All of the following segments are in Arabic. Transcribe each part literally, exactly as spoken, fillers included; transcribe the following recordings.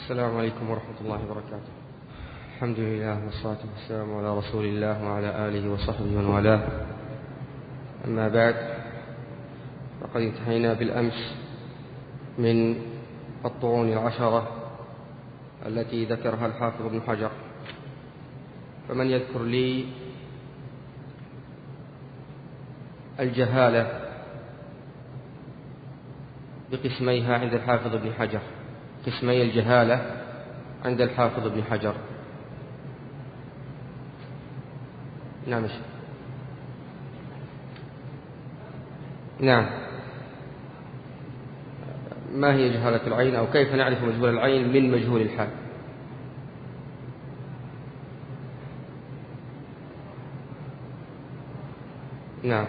السلام عليكم ورحمة الله وبركاته. الحمد لله والصلاة والسلام على رسول الله وعلى آله وصحبه ومن والاه. أما بعد، فقد انتهينا بالأمس من الطعون العشرة التي ذكرها الحافظ ابن حجر، فمن يذكر لي الجهالة بقسميها عند الحافظ ابن حجر، قسمي الجهالة عند الحافظ ابن حجر. نعم نعم ما هي جهالة العين، أو كيف نعرف مجهول العين من مجهول الحال؟ نعم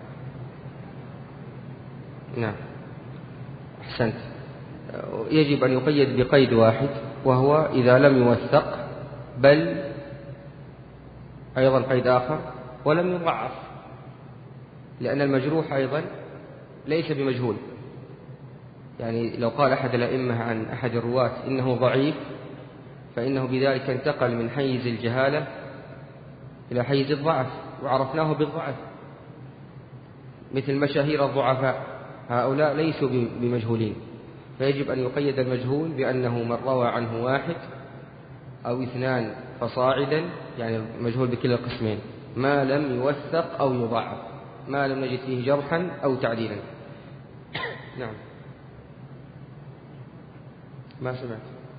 نعم أحسنت. يجب أن يقيد بقيد واحد، وهو إذا لم يوثق، بل أيضا قيد آخر ولم يضعف، لأن المجروح أيضا ليس بمجهول. يعني لو قال أحد الأئمة عن أحد الرواة إنه ضعيف، فإنه بذلك انتقل من حيز الجهالة إلى حيز الضعف، وعرفناه بالضعف، مثل مشاهير الضعفاء، هؤلاء ليسوا بمجهولين. فيجب أن يقيد المجهول بأنه من روى عنه واحد أو اثنان فصاعدا، يعني مجهول بكلا القسمين، ما لم يوثق أو يضعف، ما لم نجد فيه جرحا أو تعديلا. نعم ما سمعت.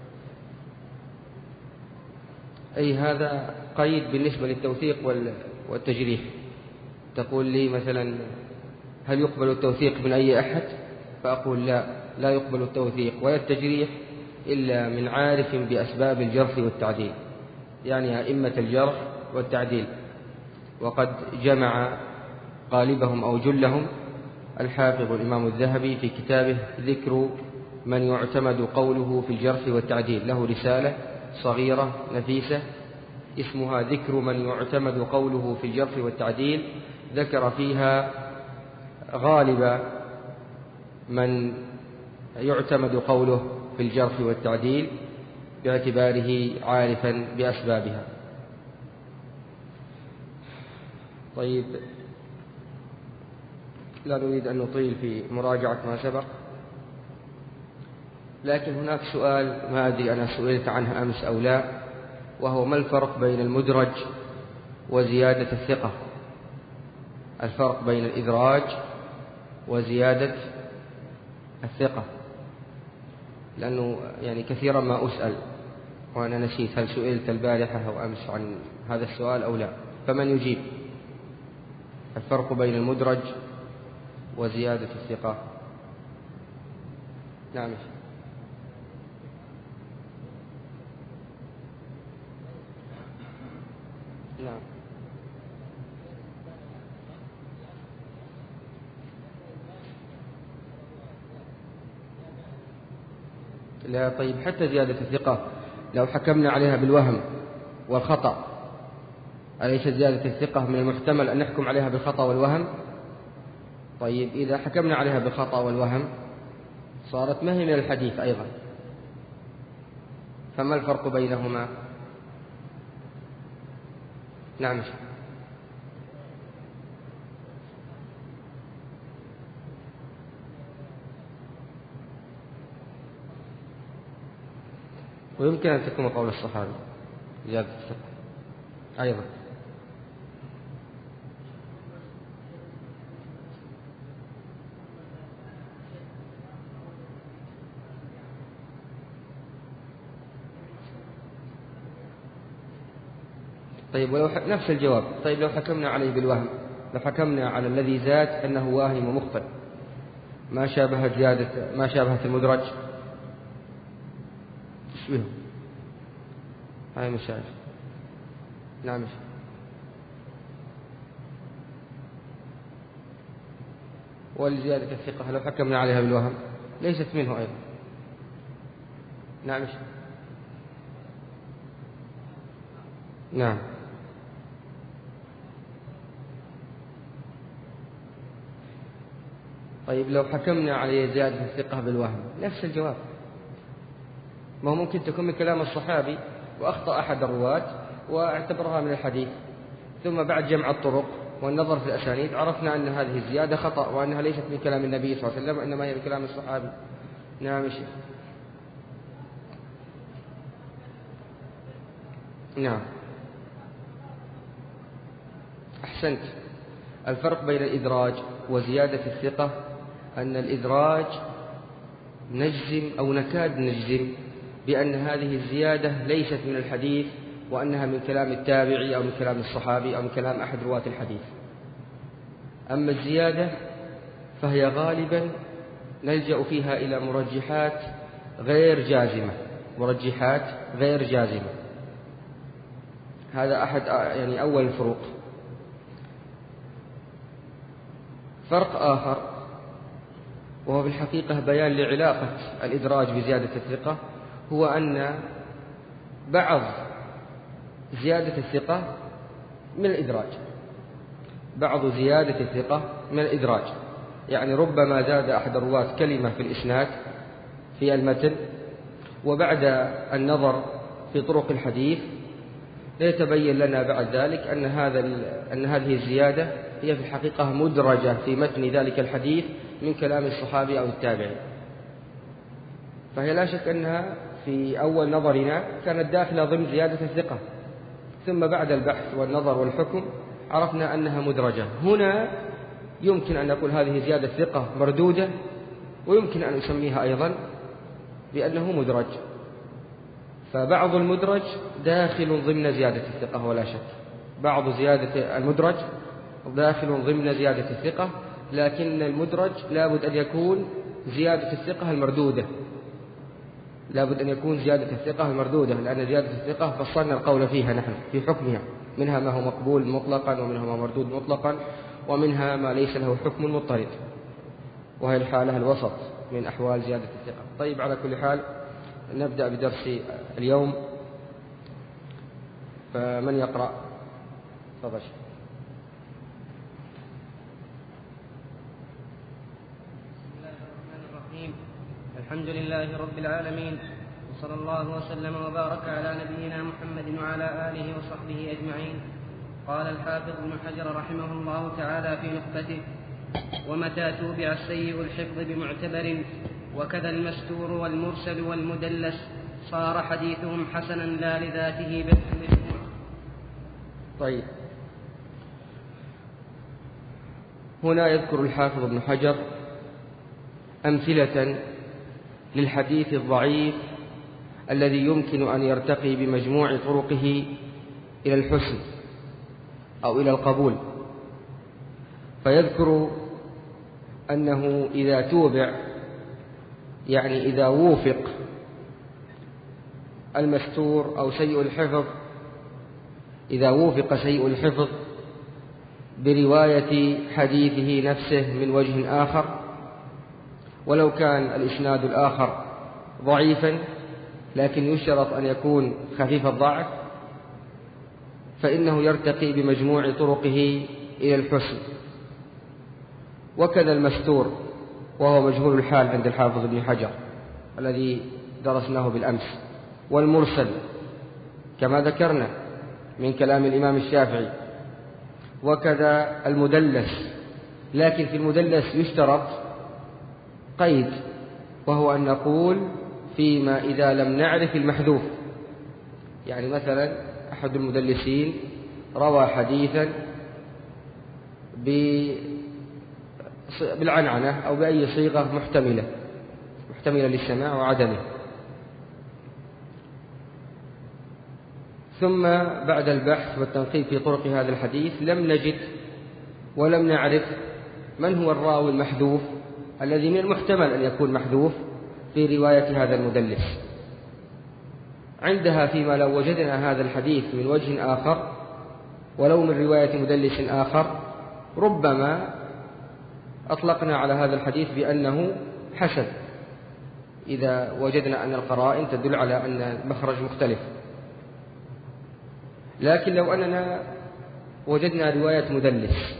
أي هذا قيد بالنسبة للتوثيق والتجريح. تقول لي مثلا هل يقبل التوثيق من أي أحد؟ فأقول لا، لا يقبل التوثيق ولا التجريح إلا من عارف بأسباب الجرح والتعديل، يعني أئمة الجرح والتعديل. وقد جمع غالبهم أو جلهم الحافظ الإمام الذهبي في كتابه ذكر من يعتمد قوله في الجرح والتعديل، له رسالة صغيرة نفيسة اسمها ذكر من يعتمد قوله في الجرح والتعديل، ذكر فيها غالب من يعتمد قوله في الجرح والتعديل باعتباره عارفا بأسبابها. طيب، لا نريد أن نطيل في مراجعة ما سبق، لكن هناك سؤال ما أدري أنا سئلت عنه أمس أو لا، وهو ما الفرق بين المدرج وزيادة الثقة؟ الفرق بين الإدراج وزيادة الثقة، لأنه يعني كثيرا ما أسأل وأنا نسيت هل سئلت البارحة أو أمس عن هذا السؤال أو لا، فمن يجيب؟ الفرق بين المدرج وزيادة الثقة. نعم نعم لا. طيب، حتى زيادة الثقة لو حكمنا عليها بالوهم والخطأ، أليس زيادة الثقة من المحتمل أن نحكم عليها بالخطأ والوهم؟ طيب، إذا حكمنا عليها بالخطأ والوهم صارت ما هي من الحديث أيضا، فما الفرق بينهما؟ نعم ويمكن أن تكون قول الصحابي زيادة الثقة أيضا. طيب، ولو ح... نفس الجواب. طيب، لو حكمنا عليه بالوهم، لو حكمنا على الذي زاد أنه واهم ومخطئ، ما شابهت زيادة، ما شابهت المدرج، تشبهه هاي مشاهد. نعم ولزيادة الثقة لو حكمنا عليها بالوهم ليست منه أيضا. نعم نعم طيب، لو حكمنا عليه زيادة الثقة بالوهم نفس الجواب. ما هو ممكن تكون من كلام الصحابي وأخطأ أحد الرواة واعتبرها من الحديث، ثم بعد جمع الطرق والنظر في الأسانيد عرفنا أن هذه الزيادة خطأ وأنها ليست من كلام النبي صلى الله عليه وسلم وإنما هي من كلام الصحابي. نعم شيخ. نعم أحسنت. الفرق بين الإدراج وزيادة الثقة أن الإدراج نجزم أو نكاد نجزم بأن هذه الزيادة ليست من الحديث وأنها من كلام التابعي أو من كلام الصحابي أو من كلام أحد رواة الحديث. أما الزيادة فهي غالبا نلجأ فيها إلى مرجحات غير جازمة، مرجحات غير جازمة. هذا أحد يعني أول الفروق. فرق آخر وهو في الحقيقة بيان لعلاقة الإدراج بزيادة الثقة، هو أن بعض زيادة الثقة من الإدراج، بعض زيادة الثقة من الإدراج، يعني ربما زاد أحد الرواة كلمة في الإسناد في المتن وبعد النظر في طرق الحديث ليتبين لنا بعد ذلك أن هذا أن هذه الزيادة هي في الحقيقة مدرجة في متن ذلك الحديث من كلام الصحابي أو التابعي. فهي لا شك أنها في أول نظرنا كانت داخلة ضمن زيادة الثقة، ثم بعد البحث والنظر والحكم عرفنا أنها مدرجة. هنا يمكن أن نقول هذه زيادة ثقة مردودة، ويمكن أن نسميها أيضا بأنه مدرج. فبعض المدرج داخل ضمن زيادة الثقة ولا شك، بعض زيادة المدرج داخل ضمن زيادة الثقة، لكن المدرج لابد أن يكون زيادة الثقة المردودة، لابد أن يكون زيادة الثقة المردودة، لأن زيادة الثقة فصلنا القول فيها نحن في حكمها، منها ما هو مقبول مطلقا ومنها ما مردود مطلقا ومنها ما ليس له حكم مضطرد، وهي الحالة الوسط من أحوال زيادة الثقة. طيب على كل حال نبدأ بدرس اليوم، فمن يقرأ؟ تفضل. الحمد لله رب العالمين، وصلى الله وسلم وبارك على نبينا محمد وعلى آله وصحبه أجمعين. قال الحافظ ابن حجر رحمه الله تعالى في نخبته: ومتى توبع السيء الحفظ بمعتبر وكذا المستور والمرسل والمدلس صار حديثهم حسنا لا لذاته بل للمجموع. طيب، هنا يذكر الحافظ ابن حجر أمثلة للحديث الضعيف الذي يمكن أن يرتقي بمجموع طرقه إلى الحسن أو إلى القبول، فيذكر أنه إذا توبع، يعني إذا ووفق المستور أو سيء الحفظ، إذا ووفق سيء الحفظ برواية حديثه نفسه من وجه آخر، ولو كان الإسناد الآخر ضعيفا لكن يشترط أن يكون خفيف الضعف، فإنه يرتقي بمجموع طرقه إلى الحسن. وكذا المستور وهو مجهول الحال عند الحافظ ابن حجر الذي درسناه بالأمس، والمرسل كما ذكرنا من كلام الإمام الشافعي، وكذا المدلس، لكن في المدلس يشترط قيد، وهو أن نقول فيما إذا لم نعرف المحذوف. يعني مثلا أحد المدلسين روى حديثا بالعنعنة أو بأي صيغة محتملة محتملة للسماع وعدمه، ثم بعد البحث والتنقيب في طرق هذا الحديث لم نجد ولم نعرف من هو الراوي المحذوف الذي من المحتمل أن يكون محذوف في رواية هذا المدلس. عندها فيما لو وجدنا هذا الحديث من وجه آخر ولو من رواية مدلس آخر، ربما أطلقنا على هذا الحديث بأنه حسن إذا وجدنا أن القرائن تدل على أن المخرج مختلف. لكن لو أننا وجدنا رواية مدلس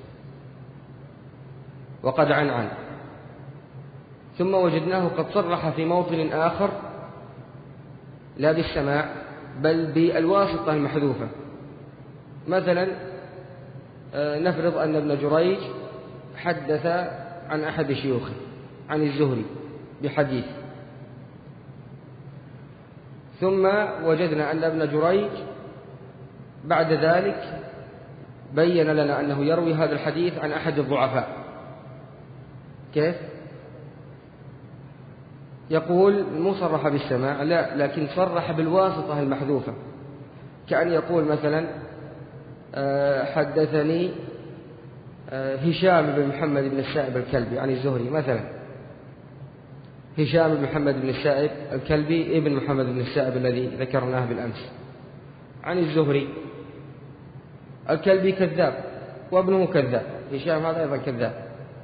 وقد عنعن، ثم وجدناه قد صرح في موطن آخر لا بالسماع بل بالواسطة المحذوفة. مثلا نفرض أن ابن جريج حدث عن أحد شيوخه عن الزهري بحديث، ثم وجدنا أن ابن جريج بعد ذلك بين لنا أنه يروي هذا الحديث عن أحد الضعفاء. كيف؟ يقول مو صرح بالسماع، لا، لكن صرح بالواسطة المحذوفة، كأن يقول مثلا حدثني هشام بن محمد بن السائب الكلبي عن الزهري مثلا، هشام بن محمد بن السائب الكلبي ابن محمد بن السائب الذي ذكرناه بالأمس عن الزهري. الكلبي كذاب وابنه كذاب، هشام هذا أيضا كذاب.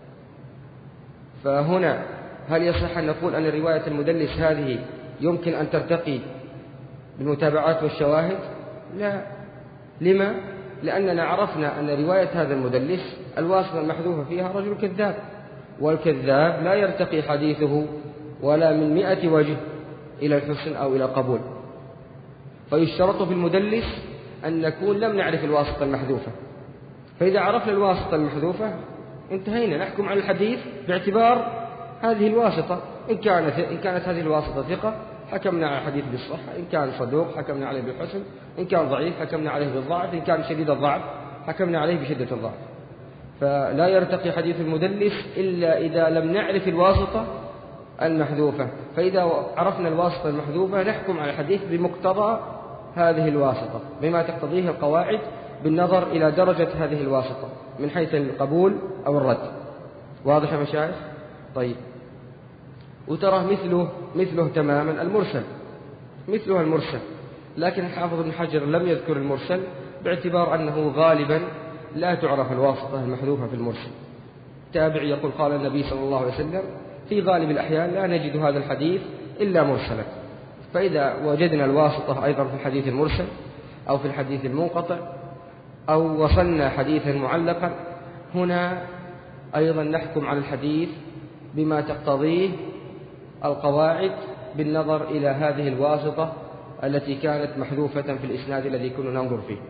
فهنا هل يصح أن نقول أن رواية المدلس هذه يمكن أن ترتقي بالمتابعات والشواهد؟ لا. لما؟ لأننا عرفنا أن رواية هذا المدلس الواسطة المحذوفة فيها رجل كذاب، والكذاب لا يرتقي حديثه ولا من مئة وجه إلى الحسن أو إلى القبول. فيشترط في المدلس أن نكون لم نعرف الواسطة المحذوفة، فإذا عرفنا الواسطة المحذوفة انتهينا، نحكم على الحديث باعتبار هذه الواسطة. إن كانت, إن كانت هذه الواسطة ثقة حكمنا على الحديث بالصحة، إن كان صدوق حكمنا عليه بالحسن، إن كان ضعيف حكمنا عليه بالضعف، إن كان شديد الضعف حكمنا عليه بشدة الضعف. فلا يرتقي حديث المدلس إلا إذا لم نعرف الواسطة المحذوفة. فإذا عرفنا الواسطة المحذوفة نحكم على الحديث بمقتضى هذه الواسطة بما تقتضيه القواعد بالنظر إلى درجة هذه الواسطة من حيث القبول أو الرد. واضح يا مشايخ؟ طيب. وترى مثله مثله تماما المرسل، مثله المرسل، لكن الحافظ ابن حجر لم يذكر المرسل باعتبار أنه غالبا لا تعرف الواسطة المحذوفة في المرسل. تابعي يقول قال النبي صلى الله عليه وسلم، في غالب الأحيان لا نجد هذا الحديث إلا مرسلا. فإذا وجدنا الواسطة أيضا في الحديث المرسل أو في الحديث المنقطع أو وصلنا حديثا معلقا، هنا أيضا نحكم على الحديث بما تقتضيه القواعد بالنظر إلى هذه الواسطة التي كانت محذوفة في الإسناد الذي كنا ننظر فيه.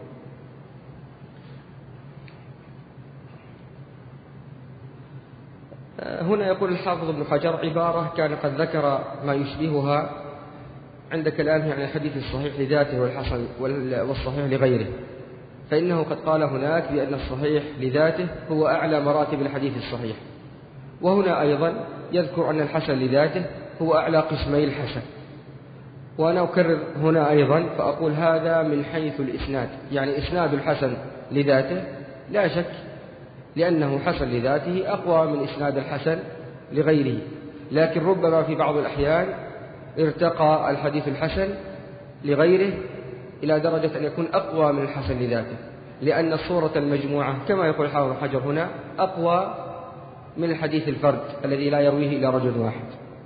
هنا يقول الحافظ ابن حجر عبارة كان قد ذكر ما يشبهها عند كلامه عن الحديث الصحيح لذاته والحسن والصحيح لغيره، فإنه قد قال هناك بأن الصحيح لذاته هو أعلى مراتب الحديث الصحيح، وهنا أيضا يذكر أن الحسن لذاته هو أعلى قسمي الحسن. وأنا أكرر هنا أيضا فأقول هذا من حيث الإسناد، يعني إسناد الحسن لذاته لا شك لأنه حسن لذاته أقوى من إسناد الحسن لغيره، لكن ربما في بعض الأحيان ارتقى الحديث الحسن لغيره إلى درجة أن يكون أقوى من الحسن لذاته، لأن الصورة المجموعة كما يقول الحافظ ابن حجر هنا أقوى من الحديث الفرد الذي لا يرويه إلا رجل واحد،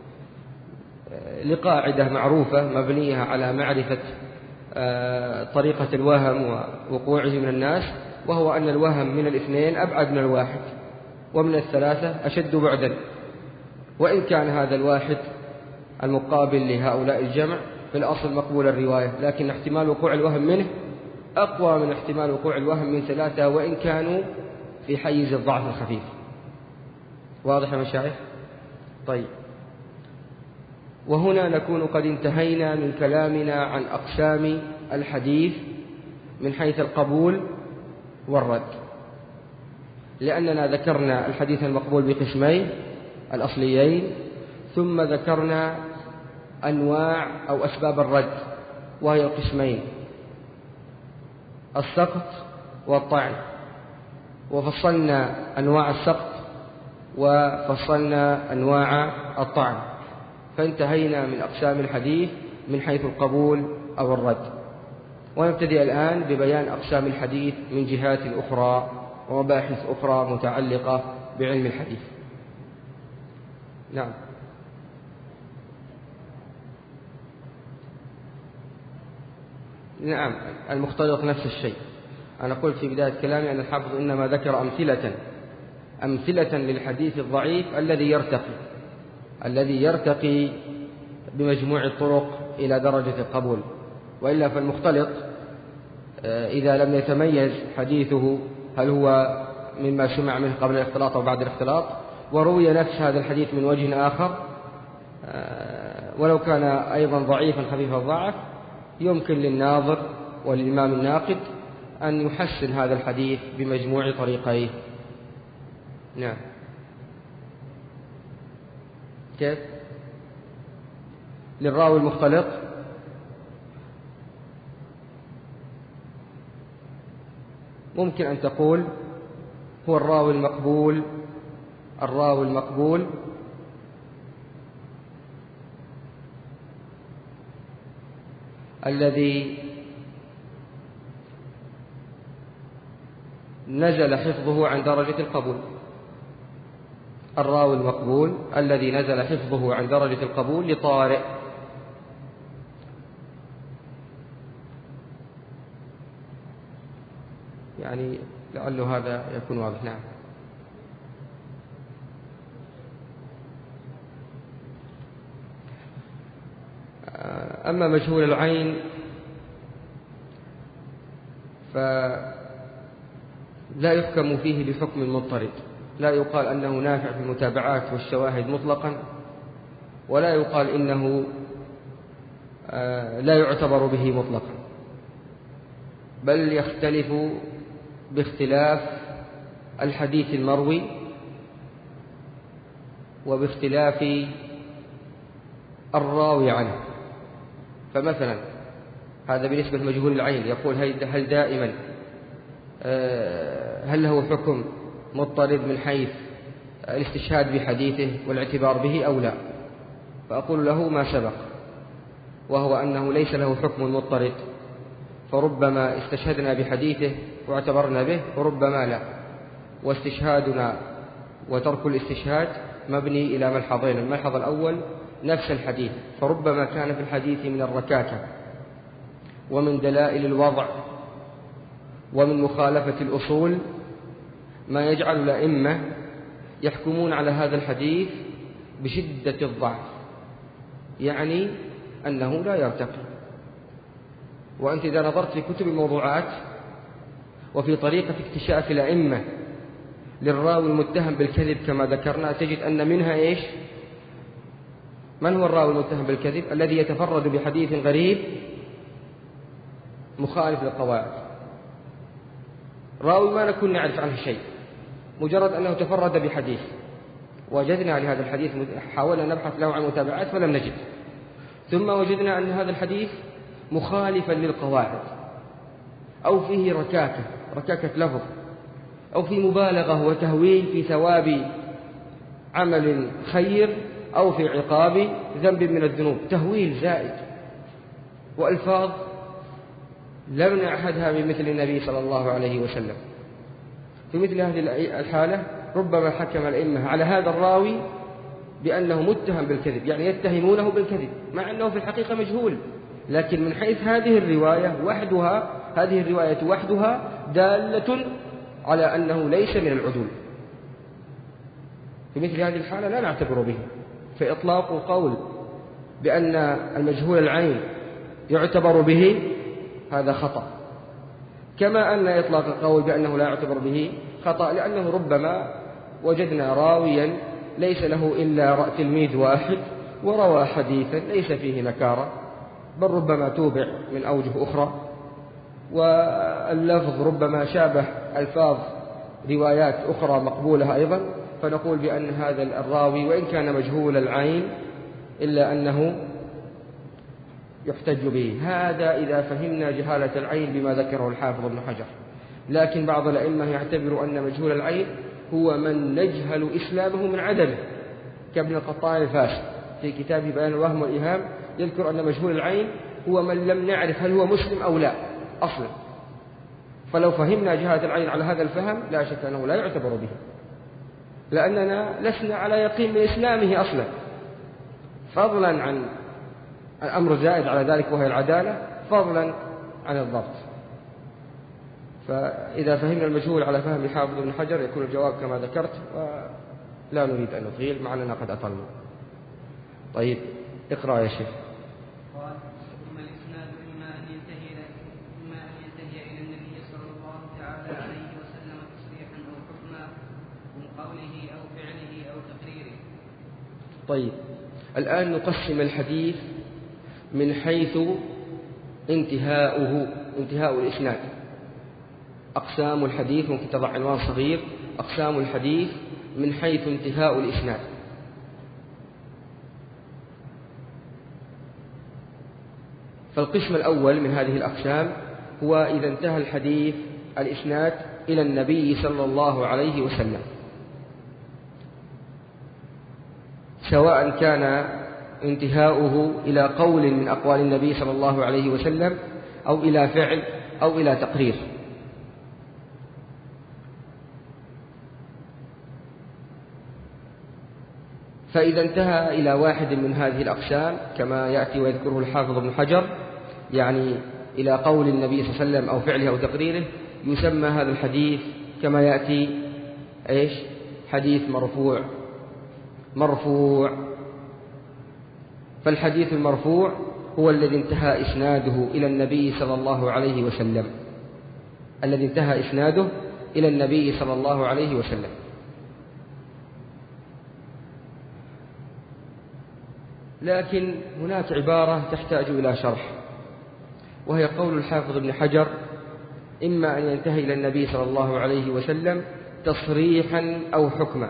لقاعدة معروفة مبنية على معرفة طريقة الوهم ووقوعه من الناس، وهو أن الوهم من الاثنين أبعد من الواحد، ومن الثلاثة أشد بعدا. وإن كان هذا الواحد المقابل لهؤلاء الجمع في الأصل مقبول الرواية، لكن احتمال وقوع الوهم منه أقوى من احتمال وقوع الوهم من ثلاثة وإن كانوا في حيز الضعف الخفيف. واضح يا مشايخ؟ طيب. وهنا نكون قد انتهينا من كلامنا عن أقسام الحديث من حيث القبول والرد، لأننا ذكرنا الحديث المقبول بقسمين الأصليين، ثم ذكرنا أنواع أو أسباب الرد وهي القسمين السقط والطعن، وفصلنا أنواع السقط وفصلنا أنواع الطعن، فانتهينا من أقسام الحديث من حيث القبول أو الرد. ونبتدئ الآن ببيان أقسام الحديث من جهات أخرى ومباحث أخرى متعلقة بعلم الحديث. نعم. نعم، المختلط نفس الشيء. أنا قلت في بداية كلامي أن الحافظ إنما ذكر أمثلة أمثلة للحديث الضعيف الذي يرتقي الذي يرتقي بمجموع الطرق إلى درجة القبول. وإلا فالمختلط إذا لم يتميز حديثه هل هو مما سمع منه قبل الاختلاط أو بعد الاختلاط، وروي نفس هذا الحديث من وجه آخر ولو كان أيضا ضعيفا خفيف الضعف، يمكن للناظر وللإمام الناقد أن يحسن هذا الحديث بمجموع طريقيه. نعم. كيف؟ للراوي المختلط ممكن أن تقول هو الراوي المقبول الراوي المقبول الذي نزل حفظه عن درجة القبول. الراوي المقبول الذي نزل حفظه عن درجة القبول لطارئ. يعني لعله هذا يكون واضح. نعم. أما مجهول العين فلا يحكم فيه بحكم مضطرد، لا يقال أنه نافع في المتابعات والشواهد مطلقا، ولا يقال إنه لا يعتبر به مطلقا، بل يختلف باختلاف الحديث المروي وباختلاف الراوي عنه. فمثلا هذا بالنسبة لمجهول العين، يقول هل دائما هل له حكم مضطرد من حيث الاستشهاد بحديثه والاعتبار به أو لا؟ فأقول له ما سبق، وهو أنه ليس له حكم مضطرد، فربما استشهدنا بحديثه واعتبرنا به وربما لا، واستشهادنا وترك الاستشهاد مبني إلى ملحظين. الملحظ الأول نفس الحديث، فربما كان في الحديث من الركاكة ومن دلائل الوضع ومن مخالفة الأصول ما يجعل الأئمة يحكمون على هذا الحديث بشدة الضعف، يعني أنه لا يرتقي. وأنت إذا نظرت في كتب الموضوعات وفي طريقة اكتشاف الأئمة للراوي المتهم بالكذب كما ذكرنا، تجد أن منها إيش؟ من هو الراوي المتهم بالكذب؟ الذي يتفرد بحديث غريب مخالف للقواعد، راوي ما نكون نعرف عنه شيء، مجرد أنه تفرد بحديث وجدنا لهذا الحديث، حاولنا نبحث له عن متابعات فلم نجد، ثم وجدنا أن هذا الحديث مخالفا للقواعد أو فيه ركاكة ركاكة لفظ، أو في مبالغة وتهويل في ثواب عمل خير أو في عقاب ذنب من الذنوب، تهويل زائد وألفاظ لم نعهدها بمثل النبي صلى الله عليه وسلم. في مثل هذه الحالة ربما حكم الأئمة على هذا الراوي بأنه متهم بالكذب، يعني يتهمونه بالكذب مع أنه في الحقيقة مجهول، لكن من حيث هذه الرواية وحدها هذه الرواية وحدها دالة على أنه ليس من العدول. في مثل هذه الحالة لا نعتبر به، فإطلاق القول بأن المجهول العين يعتبر به هذا خطأ، كما أن إطلاق القول بأنه لا يعتبر به خطأ، لأنه ربما وجدنا راويا ليس له إلا تلميذ واحد وروى حديثا ليس فيه نكارة، بل ربما توبع من أوجه أخرى، واللفظ ربما شابه ألفاظ روايات أخرى مقبولة أيضا، فنقول بأن هذا الراوي وإن كان مجهول العين إلا أنه يحتج به. هذا إذا فهمنا جهالة العين بما ذكره الحافظ ابن حجر. لكن بعض الأئمة يعتبر أن مجهول العين هو من نجهل إسلامه من عدمه، كابن القطان الفاسد في كتابه بيان الوهم والإيهام يذكر أن مجهول العين هو من لم نعرف هل هو مسلم أو لا أصلا. فلو فهمنا جهالة العين على هذا الفهم لا شك أنه لا يعتبر به، لأننا لسنا على يقين من إسلامه أصلا، فضلا عن الأمر زائد على ذلك وهي العدالة، فضلا عن الضبط. فإذا فهمنا المجهول على فهم حافظ ابن حجر يكون الجواب كما ذكرت، ولا نريد أن نطيل مع أننا قد أطلنا. طيب اقرأ يا شيخ. طيب، الآن نقسم الحديث من حيث انتهاؤه، انتهاء الإسناد. أقسام الحديث، ممكن تضع عنوان صغير: أقسام الحديث من حيث انتهاء الإسناد. فالقسم الأول من هذه الأقسام هو إذا انتهى الحديث الإسناد إلى النبي صلى الله عليه وسلم، سواء كان انتهاؤه إلى قول من أقوال النبي صلى الله عليه وسلم أو إلى فعل أو إلى تقرير. فإذا انتهى إلى واحد من هذه الأقسام كما يأتي ويذكره الحافظ ابن حجر، يعني إلى قول النبي صلى الله عليه وسلم أو فعله أو تقريره، يسمى هذا الحديث كما يأتي إيش؟ حديث مرفوع. مرفوع. فالحديث المرفوع هو الذي انتهى إسناده إلى النبي صلى الله عليه وسلم، الذي انتهى إسناده إلى النبي صلى الله عليه وسلم. لكن هناك عبارة تحتاج إلى شرح، وهي قول الحافظ ابن حجر: إما أن ينتهي إلى النبي صلى الله عليه وسلم تصريحا أو حكما.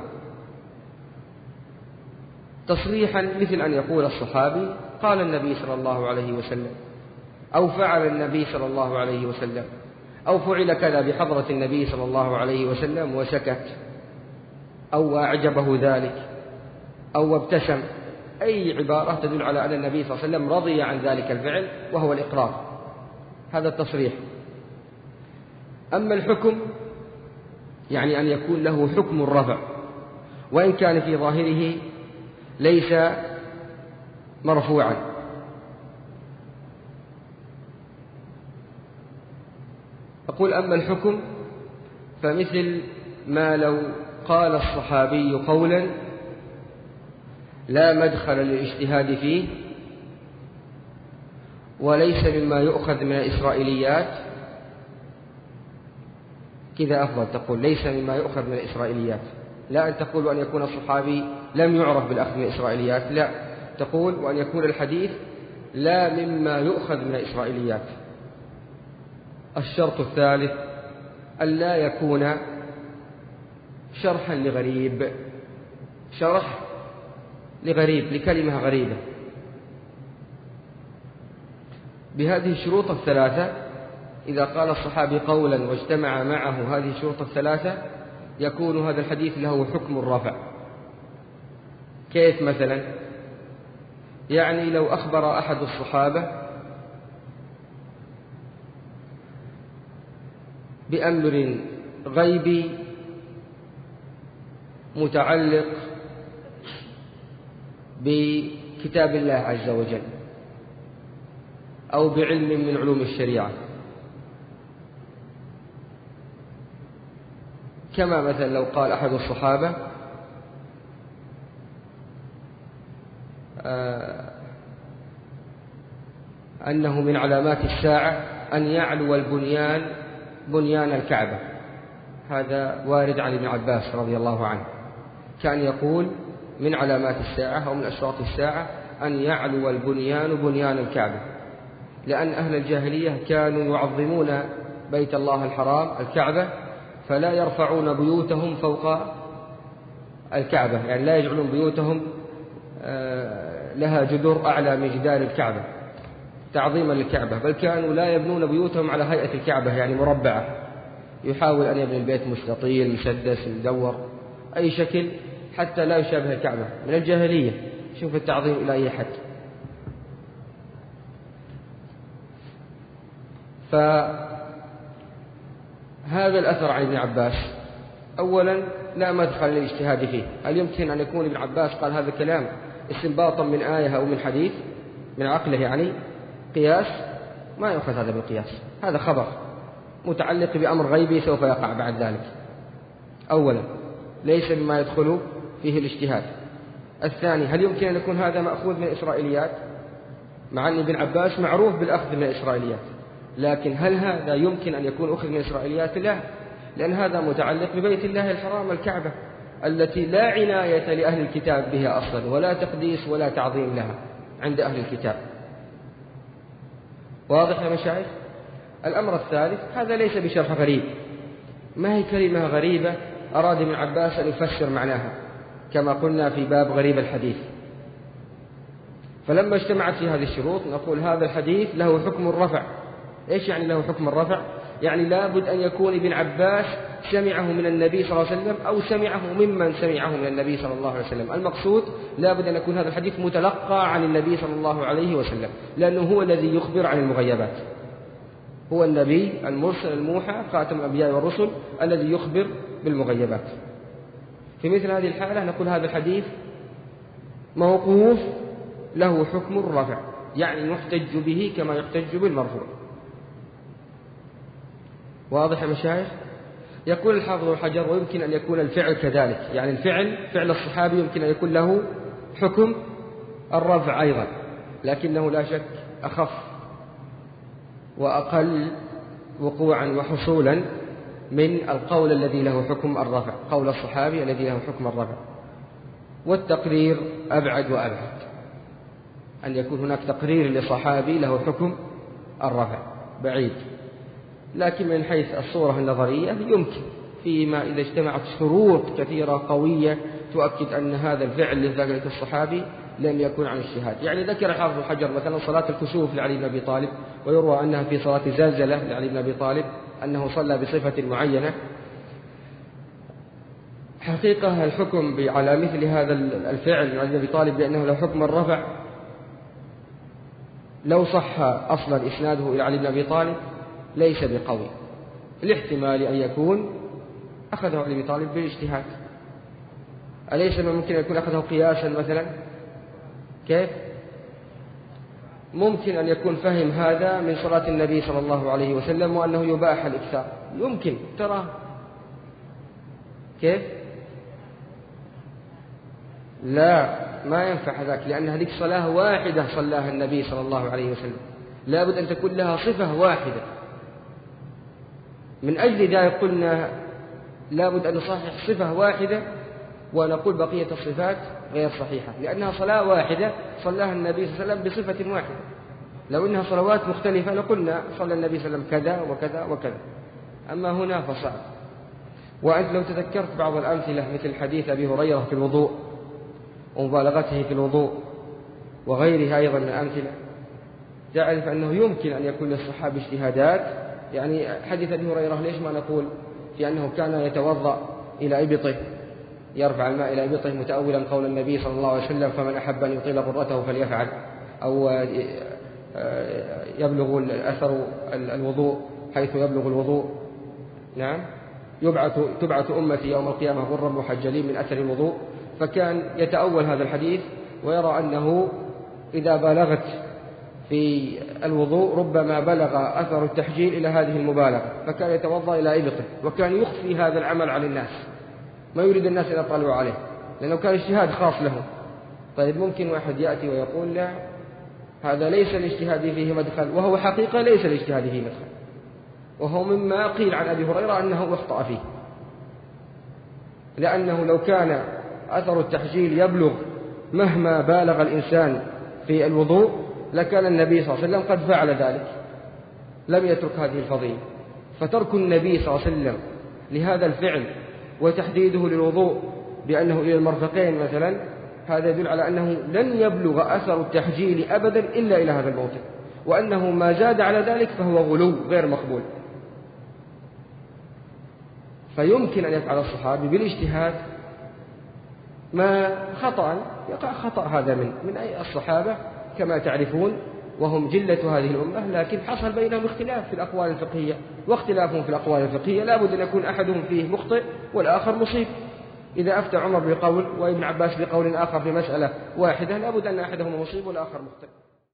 تصريحا مثل أن يقول الصحابي: قال النبي صلى الله عليه وسلم، أو فعل النبي صلى الله عليه وسلم، أو فعل كذا بحضرة النبي صلى الله عليه وسلم وسكت، أو أعجبه ذلك، أو ابتسم. أي عبارة تدل على أن النبي صلى الله عليه وسلم رضي عن ذلك الفعل وهو الإقرار، هذا التصريح. أما الحكم يعني أن يكون له حكم الرفع، وإن كان في ظاهره ليس مرفوعا. أقول: أما الحكم فمثل ما لو قال الصحابي قولا لا مدخل للاجتهاد فيه، وليس مما يؤخذ من الإسرائيليات. كذا أفضل، تقول ليس مما يؤخذ من الإسرائيليات، لا أن تقول وأن يكون الصحابي لم يعرف بالأخذ من الإسرائيليات، لا، تقول وأن يكون الحديث لا مما يؤخذ من الإسرائيليات. الشرط الثالث ألا يكون شرحا لغريب، شرح لغريب، لكلمة غريبة. بهذه الشروط الثلاثة، إذا قال الصحابي قولا واجتمع معه هذه الشروط الثلاثة، يكون هذا الحديث له حكم الرفع. كيف مثلا؟ يعني لو أخبر أحد الصحابة بأمر غيبي متعلق بكتاب الله عز وجل أو بعلم من علوم الشريعة، كما مثلا لو قال أحد الصحابة: آه أنه من علامات الساعة أن يعلو البنيان بنيان الكعبة. هذا وارد عن ابن عباس رضي الله عنه، كان يقول: من علامات الساعة أو من أشراط الساعة أن يعلو البنيان بنيان الكعبة، لأن أهل الجاهلية كانوا يعظمون بيت الله الحرام الكعبة، فلا يرفعون بيوتهم فوق الكعبة، يعني لا يجعلون بيوتهم لها جدر أعلى من جدار الكعبة تعظيما للكعبة، بل كانوا لا يبنون بيوتهم على هيئة الكعبة، يعني مربعة، يحاول أن يبني البيت مستطيل مسدس مدور أي شكل حتى لا يشابه الكعبة. من الجاهلية، شوف التعظيم إلى أي حد. فهذا الأثر عن ابن عباس أولا لا مدخل للاجتهاد فيه. هل يمكن أن يكون ابن عباس قال هذا الكلام استنباطا من آية أو من حديث من عقله، يعني قياس؟ ما يؤخذ هذا بالقياس، هذا خبر متعلق بأمر غيبي سوف يقع بعد ذلك. أولا ليس مما يدخل فيه الاجتهاد. الثاني، هل يمكن أن يكون هذا مأخوذ من الإسرائيليات؟ مع أن ابن عباس معروف بالأخذ من الإسرائيليات، لكن هل هذا يمكن أن يكون أخذ من الإسرائيليات؟ لا، لأن هذا متعلق ببيت الله الحرام الكعبة، التي لا عناية لأهل الكتاب بها أصلا، ولا تقديس ولا تعظيم لها عند أهل الكتاب. واضح يا مشايخ؟ الأمر الثالث، هذا ليس بشرح غريب، ما هي كلمة غريبة أراد ابن عباس أن يفسر معناها كما قلنا في باب غريب الحديث. فلما اجتمعت في هذه الشروط نقول هذا الحديث له حكم الرفع. إيش يعني له حكم الرفع؟ يعني لابد أن يكون ابن عباس سمعه من النبي صلى الله عليه وسلم أو سمعه ممن سمعه من النبي صلى الله عليه وسلم. المقصود لابد أن يكون هذا الحديث متلقى عن النبي صلى الله عليه وسلم، لأنه هو الذي يخبر عن المغيبات، هو النبي المرسل الموحى خاتم الأنبياء والرسل الذي يخبر بالمغيبات. في مثل هذه الحالة نقول هذا الحديث موقوف له حكم الرفع، يعني يحتج به كما يحتج بالمرفوع. واضح يا مشايخ؟ يقول الحافظ ابن حجر ويمكن أن يكون الفعل كذلك، يعني الفعل فعل الصحابي يمكن أن يكون له حكم الرفع أيضا، لكنه لا شك أخف وأقل وقوعا وحصولا من القول الذي له حكم الرفع، قول الصحابي الذي له حكم الرفع. والتقرير أبعد وأبعد، أن يكون هناك تقرير لصحابي له حكم الرفع بعيد. لكن من حيث الصورة النظرية يمكن، فيما إذا اجتمعت شروط كثيرة قوية تؤكد أن هذا الفعل لذلك الصحابي لم يكن عن اجتهاد. يعني ذكر الحافظ ابن حجر مثلا صلاة الكسوف لعلي بن أبي طالب، ويروى أنها في صلاة زلزلة لعلي بن أبي طالب أنه صلى بصفة معينة. حقيقة الحكم على مثل هذا الفعل لعلي بن أبي طالب بأنه له حكم الرفع لو صح أصلا إسناده إلى علي بن أبي طالب ليس بقوي، الاحتمال أن يكون أخذه علي بن أبي طالب بالاجتهاد. أليس ممكن أن يكون أخذه قياسا مثلا؟ كيف؟ ممكن أن يكون فهم هذا من صلاة النبي صلى الله عليه وسلم وأنه يباح الإكثار، يمكن ترى كيف؟ لا، ما ينفع ذاك، لأن هذه صلاة واحدة صلاها النبي صلى الله عليه وسلم، لابد أن تكون لها صفة واحدة. من أجل ذلك قلنا لابد أن نصحح صفة واحدة ونقول بقية الصفات غير صحيحة، لأنها صلاة واحدة صلاها النبي صلى الله عليه وسلم بصفة واحدة. لو أنها صلوات مختلفة لقلنا صلى النبي صلى الله عليه وسلم كذا وكذا وكذا، أما هنا فصعب. وأنت لو تذكرت بعض الأمثلة مثل حديث أبي هريرة في الوضوء ومبالغته في الوضوء وغيرها أيضا من الأمثلة، تعرف أنه يمكن أن يكون للصحابة اجتهادات. يعني حديث أبي هريرة ليش ما نقول في أنه كان يتوضأ إلى إبطه، يرفع الماء إلى إبطه متأولا قول النبي صلى الله عليه وسلم فمن أحب أن يطيل غرته فليفعل، أو يبلغ الأثر الوضوء حيث يبلغ الوضوء. نعم، يبعث تبعث أمتي يوم القيامة غرا محجلين من أثر الوضوء. فكان يتأول هذا الحديث ويرى أنه إذا بالغت في الوضوء ربما بلغ أثر التحجيل إلى هذه المبالغة، فكان يتوضأ إلى إبطه، وكان يخفي هذا العمل عن الناس، ما يريد الناس أن يطلعوا عليه لأنه كان اجتهاد خاص له. طيب ممكن واحد يأتي ويقول لا، هذا ليس الاجتهاد فيه مدخل، وهو حقيقة ليس الاجتهاد فيه مدخل، وهو مما قيل عن أبي هريرة أنه أخطأ فيه، لأنه لو كان أثر التحجيل يبلغ مهما بالغ الإنسان في الوضوء لكان النبي صلى الله عليه وسلم قد فعل ذلك، لم يترك هذه الفضيلة. فترك النبي صلى الله عليه وسلم لهذا الفعل وتحديده للوضوء بأنه إلى المرفقين مثلا، هذا يدل على أنه لن يبلغ أثر التحجيل أبدا إلا إلى هذا الموطن، وأنه ما زاد على ذلك فهو غلو غير مقبول. فيمكن أن يفعل الصحابي بالاجتهاد ما خطأ، يقع خطأ هذا من من أي الصحابة كما تعرفون، وهم جلة هذه الأمة، لكن حصل بينهم اختلاف في الأقوال الفقهية، واختلافهم في الأقوال الفقهية لابد أن يكون أحدهم فيه مخطئ والآخر مصيب. إذا أفتى عمر بقول وابن عباس بقول آخر في مسألة واحدة لابد أن أحدهما مصيب والآخر مخطئ.